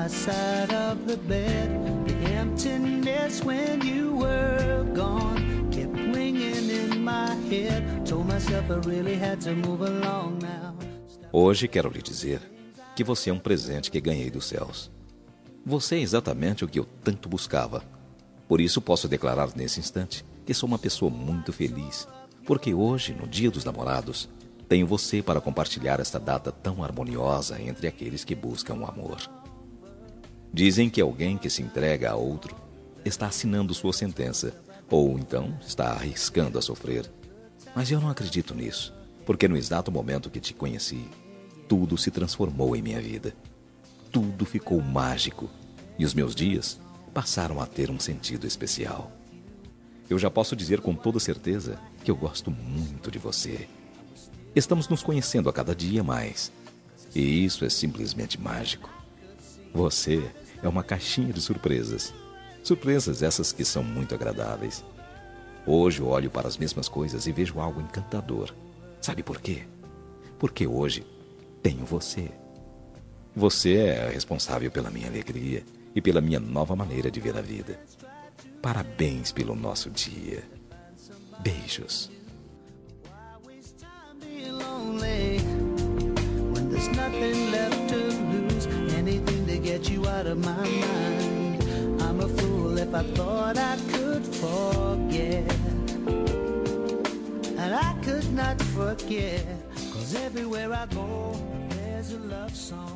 my side of the bed. The emptiness when you were gone kept ringing in my head. Told myself I really had to move along now. Hoje quero lhe dizer que você é um presente que ganhei dos céus. Você é exatamente o que eu tanto buscava. Por isso posso declarar nesse instante que sou uma pessoa muito feliz, porque hoje, no Dia dos Namorados, tenho você para compartilhar esta data tão harmoniosa entre aqueles que buscam o amor. Dizem que alguém que se entrega a outro está assinando sua sentença, ou então está arriscando a sofrer. Mas eu não acredito nisso, porque no exato momento que te conheci, tudo se transformou em minha vida. Tudo ficou mágico e os meus dias passaram a ter um sentido especial. Eu já posso dizer com toda certeza que eu gosto muito de você. Estamos nos conhecendo a cada dia mais. E isso é simplesmente mágico. Você é uma caixinha de surpresas. Surpresas essas que são muito agradáveis. Hoje eu olho para as mesmas coisas e vejo algo encantador. Sabe por quê? Porque hoje tenho você. Você é responsável pela minha alegria e pela minha nova maneira de ver a vida. Parabéns pelo nosso dia. Beijos. When there's nothing left to lose, anything to get you out of my mind. I'm a fool if I thought I could forget. And I could not forget, 'cause everywhere I go, there's a love song.